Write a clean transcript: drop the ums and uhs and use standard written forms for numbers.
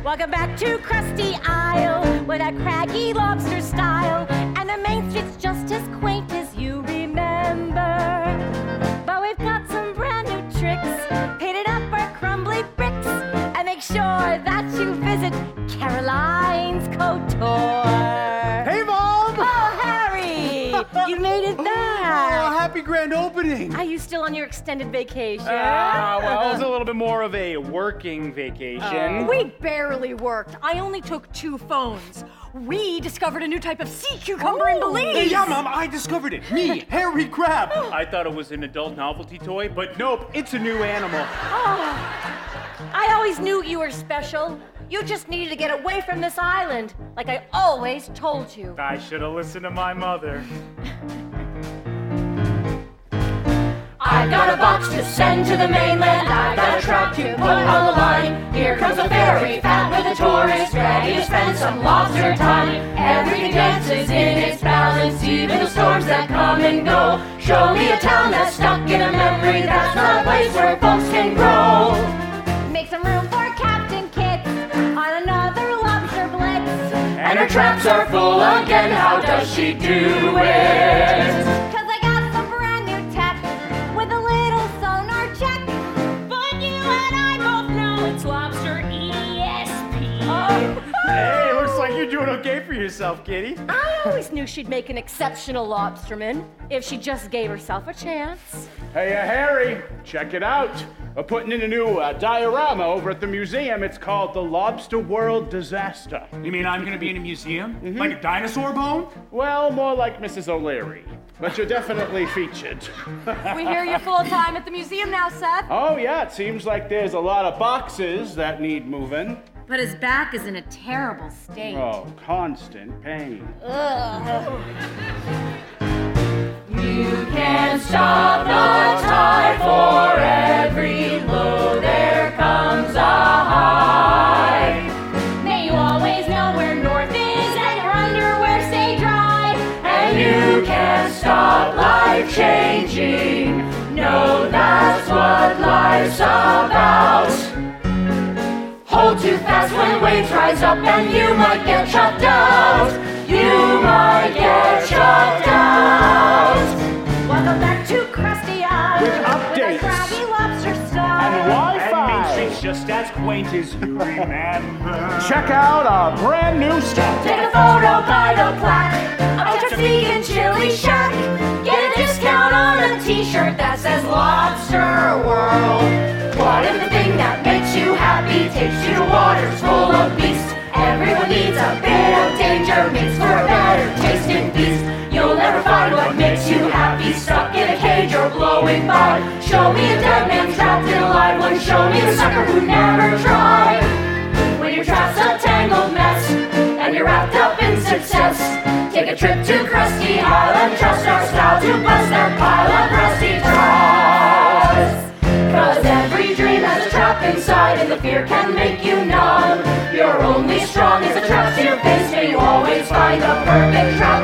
Welcome back to Krusty Isle, with a craggy lobster style, and the main street's just as quaint as you remember. But we've got some brand new tricks, painted up our crumbly bricks, and make sure that you visit Caroline's Couture. Hey, Mom! Oh, Harry! You made it back! Oh, happy grand opening! Are you still on your extended vacation? Well, it was a little bit more of a working vacation. We barely worked. I only took 2 phones. We discovered a new type of sea cucumber in Belize. Hey, yeah, Mom, I discovered it. Me, Harry Crab. I thought it was an adult novelty toy, but nope, it's a new animal. Oh, I always knew you were special. You just needed to get away from this island, like I always told you. I should have listened to my mother. I've got a box to send to the mainland. I've got a truck to put on the line. Here comes a ferry fat with a tourist, ready to spend some lobster time. Everything dances in its balance, even the storms that come and go. Show me a town that's stuck in a memory, that's not a place where folks can grow. Make some room for Captain Kit on another lobster blitz. And her traps are full again, how does she do it? Cause I got some brand new tech with a little sonar check. But you and I both know it's lobster ESP. Hey, looks like you're doing okay for yourself, Kitty. I always knew she'd make an exceptional lobsterman if she just gave herself a chance. Hey, Harry, check it out. We're putting in a new diorama over at the museum. It's called the Lobster World Disaster. You mean I'm gonna be in a museum? Like a dinosaur bone? Well, more like Mrs. O'Leary. But you're definitely featured. We hear you're full time at the museum now, Seth. Oh, yeah, it seems like there's a lot of boxes that need moving. But his back is in a terrible state. Oh, constant pain. You can't stop the tide, for every low there comes a high. May you always know where north is and your underwear stay dry. And you can't stop life changing. No, that's what life's about. Hold too fast when waves rise up and you might get chucked out. You might get chucked out. Welcome back to Krusty Isle With updates. a crabby lobster style. And And Main Wi-Fi. Street's just as quaint as you remember. Check out our brand new stuff. Take a photo by the plaque of the vegan chili shack. Get a discount on a t-shirt that says Lobster World. What if the thing that makes you happy takes you to waters full of beasts? Everyone needs a bit of danger, makes for a better tasting feast. You'll never find what makes you happy, stuck in a cage or blowing by. Show me a dead man trapped in a live one, show me the sucker who never tried. When your trap's a tangled mess, and you're wrapped up in success, take a trip to Krusty Island, trust our style to bust that pile of rusty traps. Cause every dream has a trap inside, and the fear can make you numb. You're only strong as the traps you face, may you always find the perfect trap.